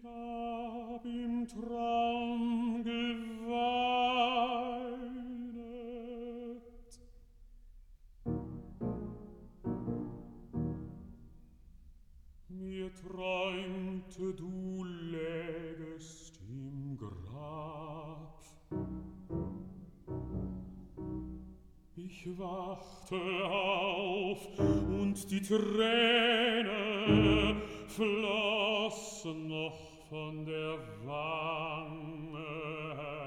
hab im Traum geweinet. Mir träumte, du lägest im Grab. Ich wachte auf und die Träne flossen noch von der Wange